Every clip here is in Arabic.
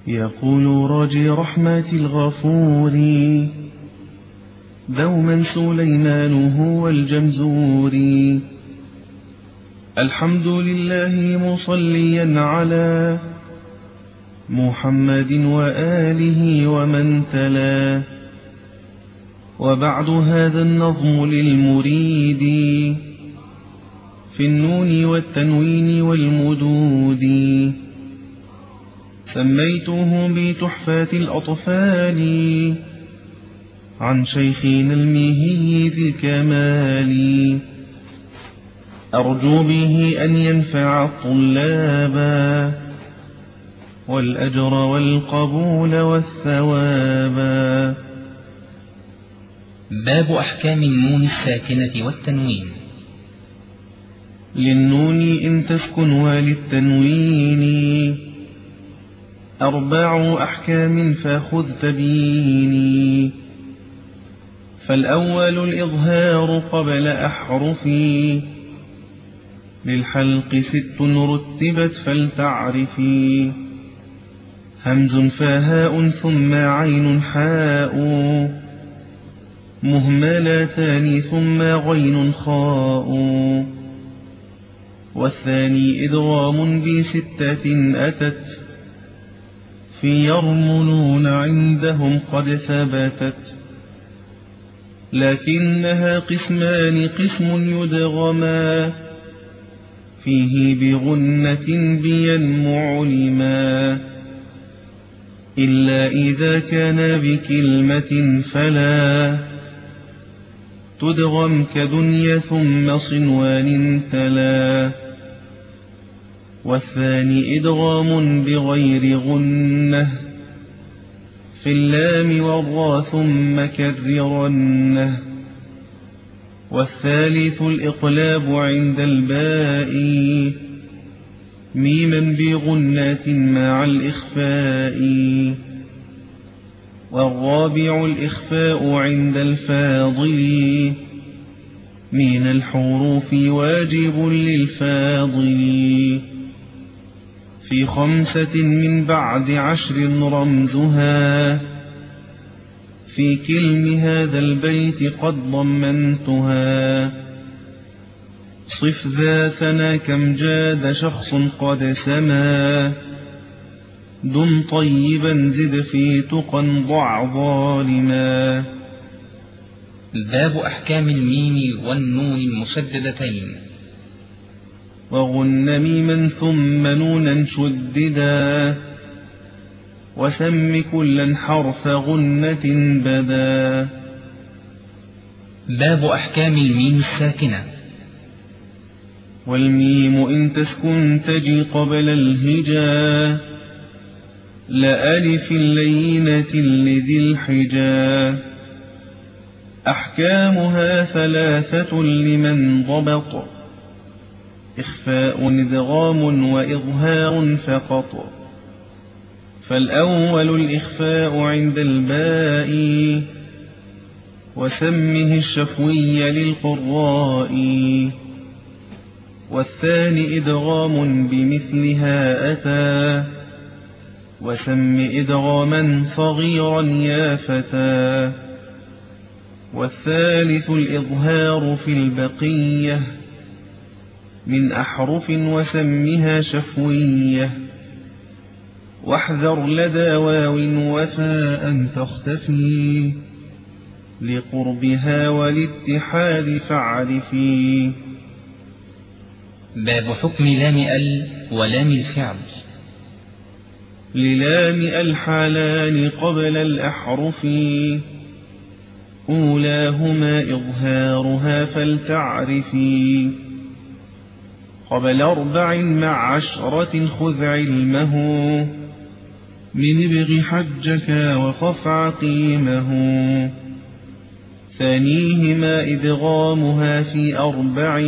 يقول راجي رحمة الغفور دوما سليمان هو الجمزوري. الحمد لله مصليا على محمد وآله ومن تلا. وبعد هذا النظم للمريد في النون والتنوين والمدود. سميته بتحفة الأطفال عن شيخنا المهي ذي الكمال. أرجو به أن ينفع الطلاب والأجر والقبول والثواب. باب أحكام النون الساكنة والتنوين. للنون إن تسكن وللتنوين 4 أحكام فخذ تبيني. فالأول الإظهار قبل أحرفي للحلق 6 رتبت فلتعرفي. همز فهاء ثم عين حاء مهملتان ثم غين خاء. والثاني إدغام ب6 أتت في يرملون عندهم قد ثبتت. لكنها قسمان قسم يدغما فيه بغنة بينمع لما. إلا إذا كان بكلمة فلا تدغم كدنيا ثم صنوان تلا. والثاني إدغام بغير غنة في اللام والراء ثم كررنه. والثالث الإقلاب عند الباء ميما بغنة مع الإخفاء. والرابع الإخفاء عند الفاضل من الحروف واجب للفاضل. في 5 من بعد 10 رمزها في كلم هذا البيت قد ضمنتها. صف ذاتنا كم جاد شخص قد سما دم طيبا زد في تقى ضع ظالما. باب أحكام الميم والنون المشددتين. وغن ميما ثم نونا شددا وسم كلا حرف غنة بدا. باب أحكام الميم الساكنة. والميم إن تسكن تجي قبل الهجا لألف لينة لذي الحجا. أحكامها 3 لمن ضبط إخفاء إدغام وإظهار فقط. فالأول الإخفاء عند الباء وسمه الشفوي للقراء. والثاني إدغام بمثلها أتى وسم إدغاما صغيرا يا فتى. والثالث الإظهار في البقية من أحرف وسمها شفوية. واحذر لدى واو وفاء تختفي لقربها والاتحاد فاعرفي. باب حكم لام ال ولام الفعل. للام الحالان قبل الأحرف أولاهما إظهارها فلتعرفي. قبل 4 مع 10 خذ علمه من ابغ حجك وخف عقيمه. ثانيهما إدغامها في 4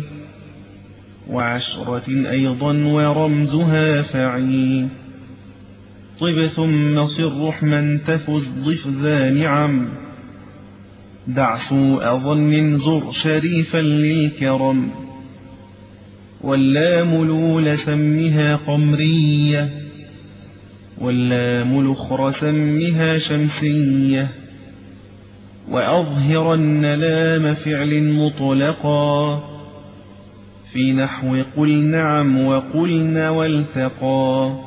و10 أيضا ورمزها فعي. طب ثم صر رحما تفز ضف ذا نعم دع سوء ظن زر شريفا للكرم. واللام لول سمها قمرية واللام الأخرى سمها شمسية، وأظهرن لام فعل مطلقا في نحو قل نعم وقلن والتقى.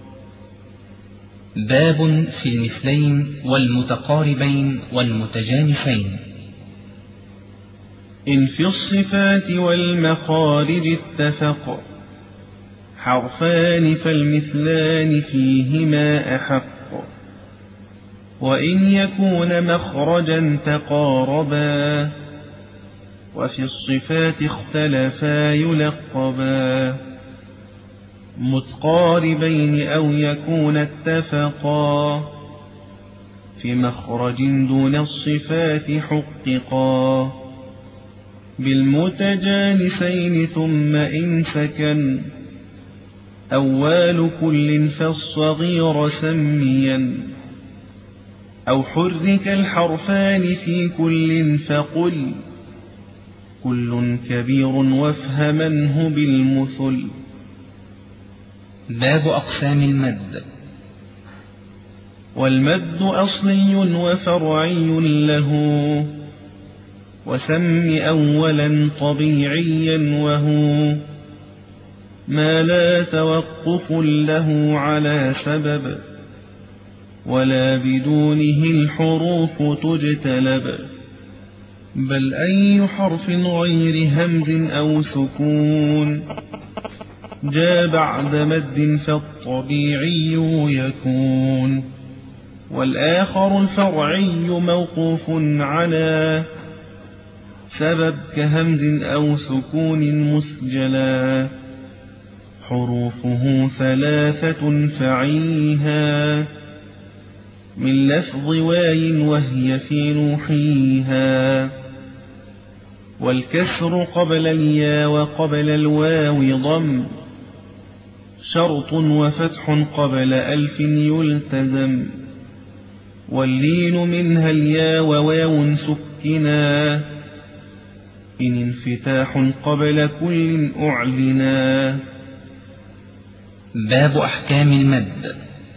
باب في المثلين والمتقاربين والمتجانسين. إن في الصفات والمخارج اتفق حرفان فالمثلان فيهما أحق، وإن يكون مخرجا تقاربا وفي الصفات اختلفا يلقبا، متقاربين أو يكون اتفقا في مخرج دون الصفات حققا، بالمتجانسين ثم إن سكن أول كل فالصغير سميا، أو حرك الحرفان في كل فقل كل كبير وافهمنه بالمثل. باب أقسام المد. والمد أصلي وفرعي له، وسم أولا طبيعيا وهو ما لا توقف له على سبب، ولا بدونه الحروف تجتلب، بل أي حرف غير همز أو سكون جاء بعد مد فالطبيعي يكون، والآخر الفرعي موقوف على سبب كهمز أو سكون مسجلا، حروفه ثلاثة فعيها من لفظ واي وهي في نوحيها، والكسر قبل اليا وقبل الواو ضم شرط، وفتح قبل ألف يلتزم، واللين منها اليا وواو سكنا إن انفتاح قبل كل أعلنا. باب أحكام المد.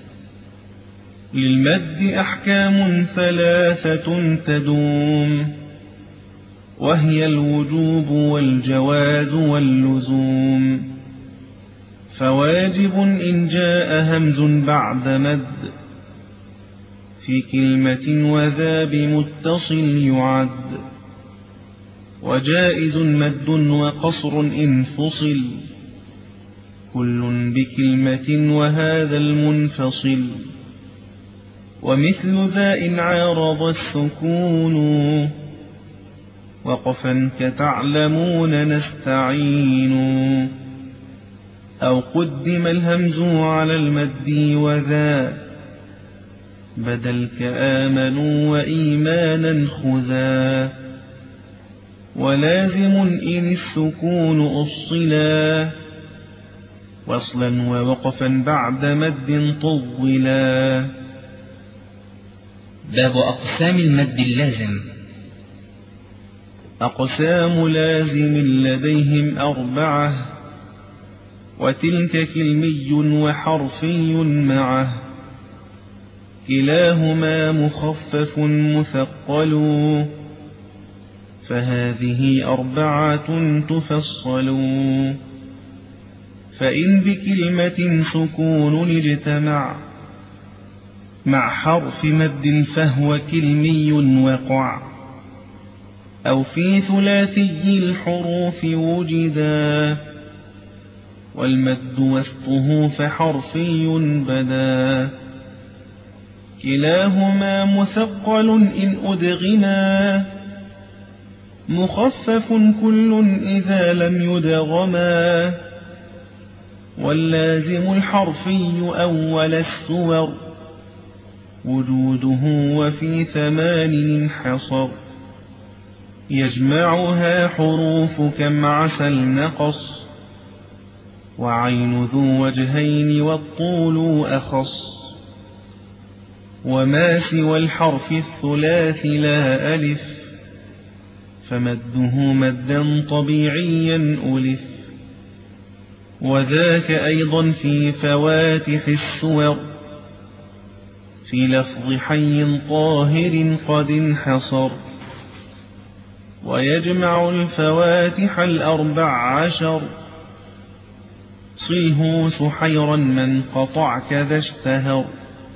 للمد أحكام ثلاثة تدوم، وهي الوجوب والجواز واللزوم، فواجب إن جاء همز بعد مد في كلمة وذا بمتصل يعد، وجائز مد وقصر إن فصل كل بكلمة وهذا المنفصل، ومثل ذا إن عارض السكون وقفا كتعلمون نستعين، أو قدم الهمز على المد وذا بدل كآمنوا وإيمانا خذا، ولازم إن السكون أصلا وصلا ووقفا بعد مد طولا. باب أقسام المد اللازم. أقسام لازم لديهم أربعة، وتلك كلمي وحرفي معه، كلاهما مخفف مثقل، فهذه أربعة تفصل، فإن بكلمة سكون اجتمع مع حرف مد فهو كلمي وقع، أو في ثلاثي الحروف وجدا، والمد وسطه فحرفي بدا، كلاهما مثقل إن أدغنا، مخفف كل إذا لم يدغما، واللازم الحرفي أول السور وجوده وفي 8 انحصر، يجمعها حروف كم عسل نقص، وعين ذو وجهين والطول أخص، وما سوى الحرف الثلاث لا ألف فمده مدا طبيعيا ألف، وذاك أيضا في فواتح السور في لفظ حي طاهر قد انحصر، ويجمع الفواتح 14، صله سحيرا من قطع كذا اشتهر.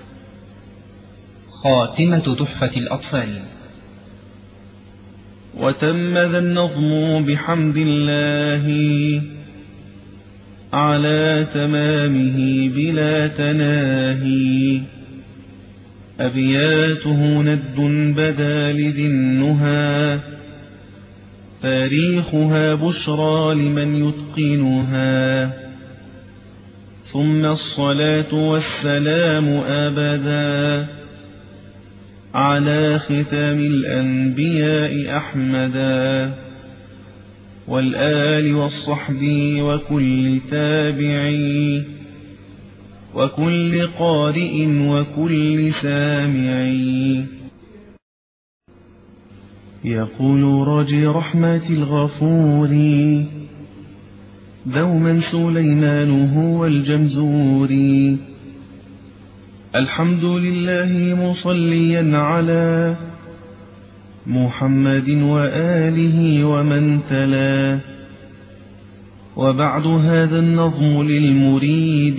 خاتمة تحفة الأطفال. وتم ذا النظم بحمد الله على تمامه بلا تناهي، أبياته ند بدا لذي النهى، تاريخها بشرى لمن يتقنها. ثم الصلاة والسلام أبدا على ختام الأنبياء أحمدا، والآل والصحب وكل تابعي، وكل قارئ وكل سامعي. يقول راجي رحمة الغفور دوما سليمان هو الجمزور، الحمد لله مصليا على محمد وآله ومن تلا. وبعد هذا النظم للمريد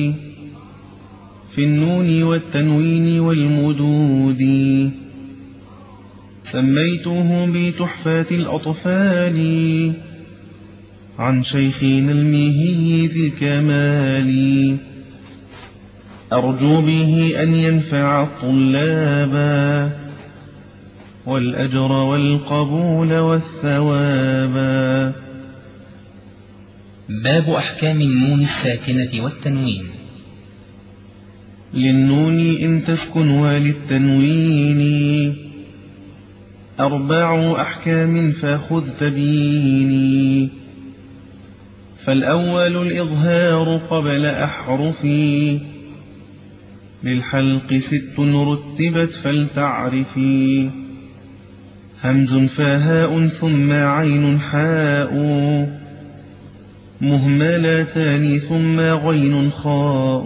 في النون والتنوين والمدود، سميته بتحفات الأطفال عن شيخنا المهي ذي الكمال، أرجو به أن ينفع الطلاب والأجر والقبول والثواب. باب أحكام النون الساكنة والتنوين. للنون إن تسكن وللتنوين 4 أحكام فخذ تبيني. فالأول الإظهار قبل أحرفي، للحلق 6 رتبت فلتعرفي، همز فهاء ثم عين حاء، مهملتان ثم غين خاء.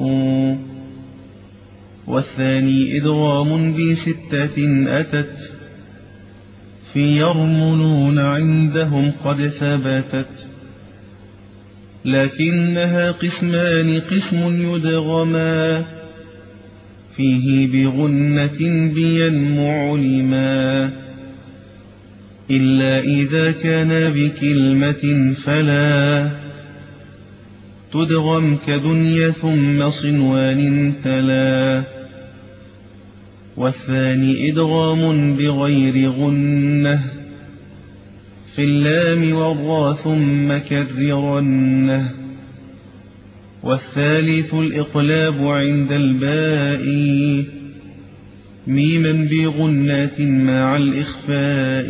والثاني إدغام ب6 أتت، في يرملون عندهم قد ثبتت، لكنها قسمان، قسم يدغما فيه بغنة بيا معلما، إلا إذا كان بكلمة فلا تدغم كدنيا ثم صنوان تلا. والثاني إدغام بغير غنة في اللام والراء ثم كررنه. والثالث الإقلاب عند الباء ميما بغنة مع الإخفاء.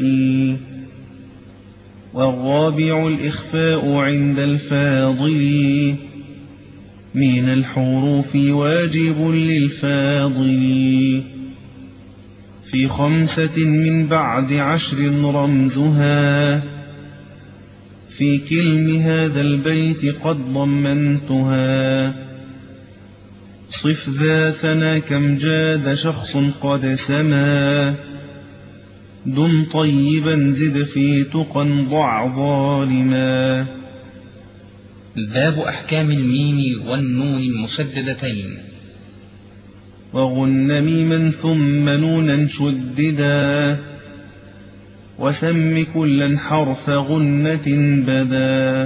والرابع الإخفاء عند الفاضل من الحروف واجب للفاضل. في 5 من بعد 10 رمزها، في كلم هذا البيت قد ضمنتها. صف ذاتنا كم جاد شخص قد سما، دم طيبا زد في تقى ضع ظالما. باب أحكام الميم والنون المشددتين. وغن ميما ثم نونا شددا، وسم كلا حرف غنة بدا.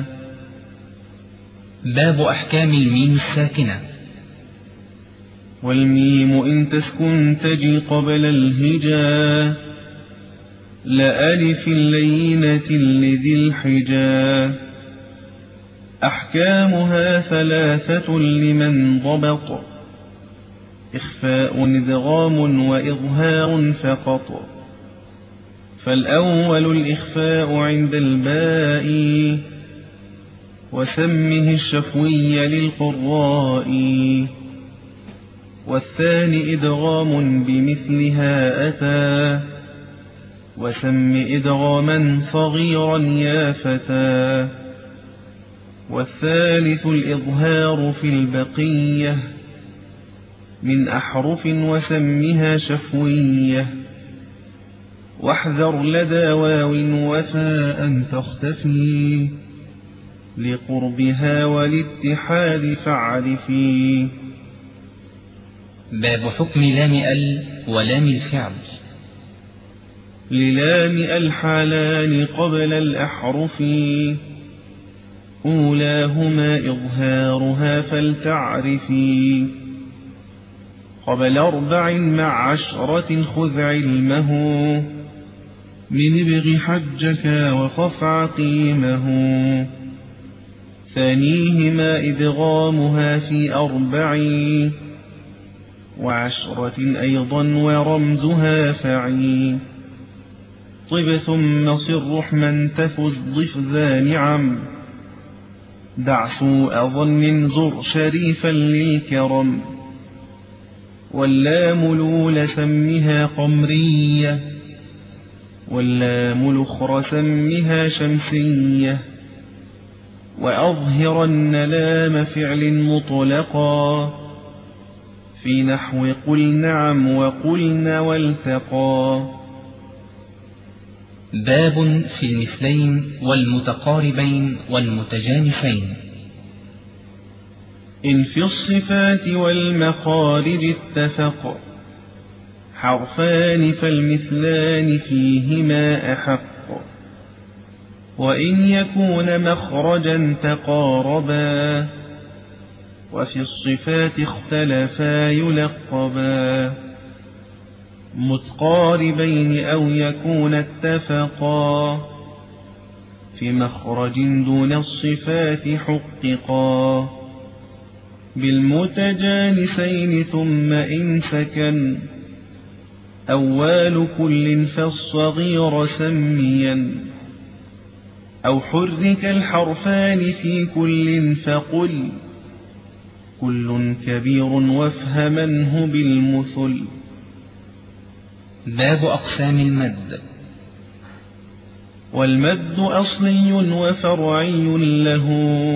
باب أحكام الميم الساكنة. والميم إن تسكن تجي قبل الهجا، لألف اللينة لذي الحجا. أحكامها 3 لمن ضبط، إخفاء إدغام وإظهار فقط. فالأول الإخفاء عند الباء، وسمه الشفوي للقراء. والثاني إدغام بمثلها أتى، وسم إدغاما صغيرا يا فتى. والثالث الإظهار في البقية، من أحرف وسمها شفوية، واحذر لدى واو وفاء تختفي لقربها والاتحاد فاعرفي. باب حكم لام ال ولام الفعل. للام الحالان قبل الأحرف، أولاهما إظهارها فلتعرفي. قبل 4 مع 10 خذ علمه، من ابغ حجك وخف عقيمه. ثانيهما إدغامها في 4 و10 أيضا ورمزها فعي. طب ثم صر رحما تفز ضف ذا نعم، دع سوء ظن زر شريفا للكرم. واللام لول سمها قمرية، واللام الأخرى سمها شمسية. وأظهرن لام فعل مطلقا، في نحو قل نعم وقلن والتقى. باب في المثلين والمتقاربين والمتجانسين. إن في الصفات والمخارج اتفق حرفان فالمثلان فيهما أحق. وإن يكون مخرجا تقاربا، وفي الصفات اختلفا يلقبا. متقاربين أو يكون اتفقا، في مخرج دون الصفات حققا. بالمتجانسين ثم إن سكن أول كل فالصغير سميا. أو حرك الحرفان في كل فقل كل كبير وافهمنه بالمثل. باب أقسام المد. والمد أصلي وفرعي له،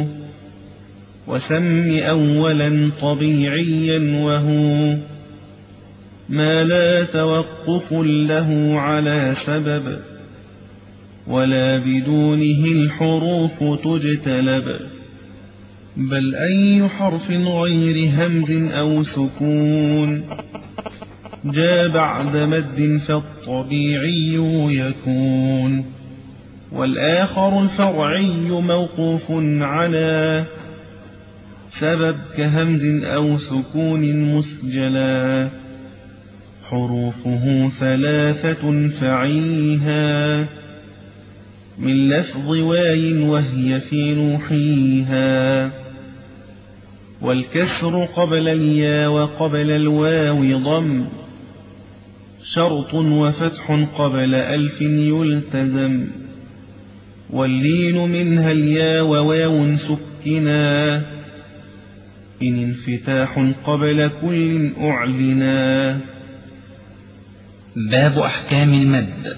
وسم أولا طبيعيا وهو ما لا توقف له على سبب، ولا بدونه الحروف تجتلب. بل أي حرف غير همز أو سكون جاء بعد مد فالطبيعي يكون. والآخر الفرعي موقوف على سبب كهمز أو سكون مسجلا. حروفه 3 فعيها، من لفظ واي وهي في نوحيها. والكسر قبل اليا وقبل الواو ضم، شرط وفتح قبل ألف يلتزم. واللين منها اليا وواو سكنا، إن انفتاح قبل كل أعلنا. باب أحكام المد.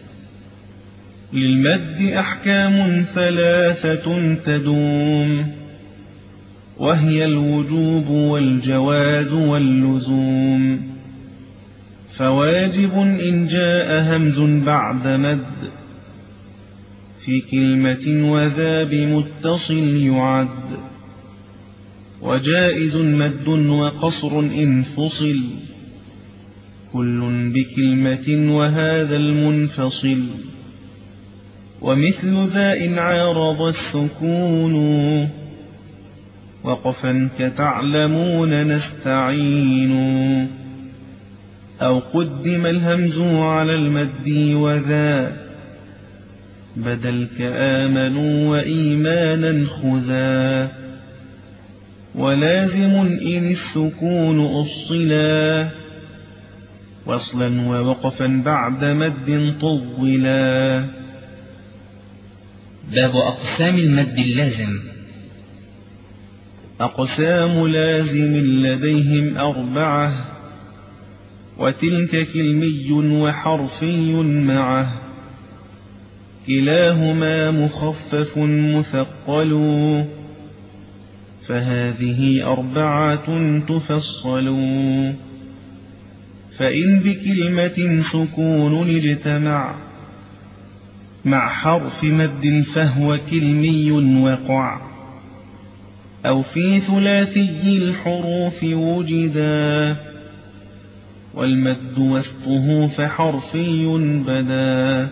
للمد أحكام 3 تدوم، وهي الوجوب والجواز واللزوم. فواجب إن جاء همز بعد مد، في كلمة وذا بمتصل يعد. وجائز مد وقصر إن فصل، كل بكلمة وهذا المنفصل. ومثل ذا إن عارض السكون، وقفا كتعلمون نستعين. أو قدم الهمز على المد وذا، بدل كآمنوا وإيمانا خذا. ولازم إن السكون أصلا، وصلا ووقفا بعد مد طولا. باب أقسام المد اللازم. أقسام لازم لديهم 4، وتلك كلمي وحرفي معه. كلاهما مخفف مثقل، فهذه 4 تفصل. فإن بكلمة سكون اجتمع مع حرف مد فهو كلمي وقع، أو في ثلاثي الحروف وجدا، والمد وسطه فحرفي بدا.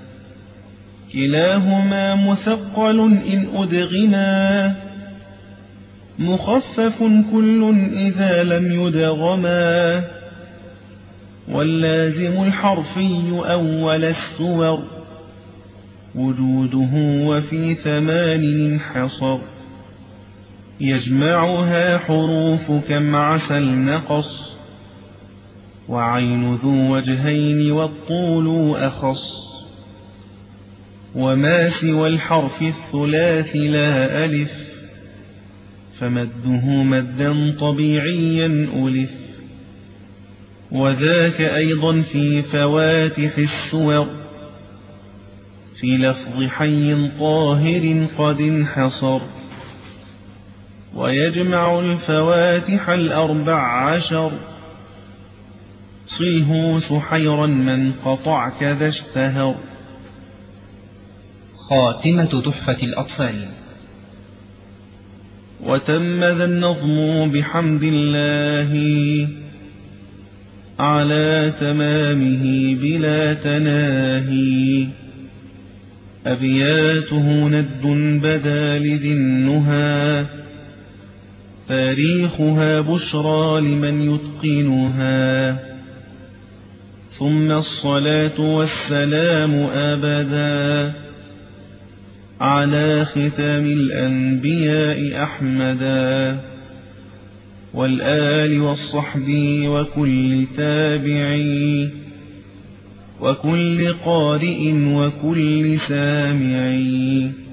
كلاهما مثقل إن أدغما، مخفف كل إذا لم يدغما. واللازم الحرفي أول السور، وجوده وفي 8 انحصر. يجمعها حروف كم عسى نقص، وعين ذو وجهين والطول أخص. وما سوى الحرف الثلاث لا ألف، فمده مدا طبيعيا ألف. وذاك أيضا في فواتح السور، في لفظ حي طاهر قد انحصر. ويجمع الفواتح 14، صله سحيرا من قطع كذا اشتهر. خاتمة تحفة الأطفال. وتم ذا النظم بحمد الله، على تمامه بلا تناهي. أبياته ند بدا لذي النهى، تاريخها بشرى لمن يتقنها. ثم الصلاة والسلام أبدا، على ختام الأنبياء أحمدا. والآل والصحب وكل تابعي، وكل قارئ وكل سامعي.